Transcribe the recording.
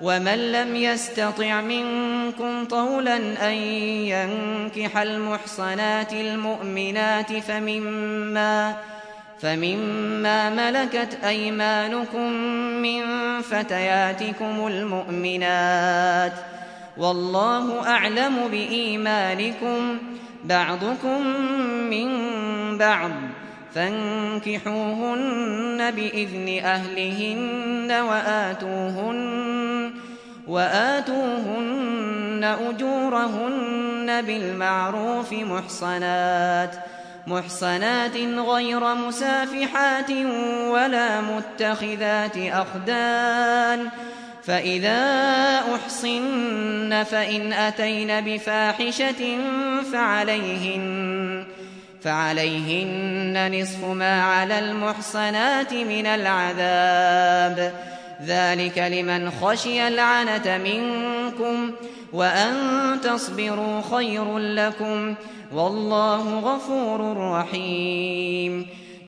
ومن لم يستطع منكم طولا أن ينكح المحصنات المؤمنات فمما ملكت أيمانكم من فتياتكم المؤمنات، والله أعلم بإيمانكم، بعضكم من بعض، فانكحوهن بإذن أهلهن وآتوهن أجورهن بالمعروف محصنات غير مسافحات ولا متخذات أخدان، فإذا أحصن فإن أتين بفاحشة فعليهن نصف ما على المحصنات من العذاب، ذلك لمن خشي العنة منكم، وأن تصبروا خير لكم، والله غفور رحيم.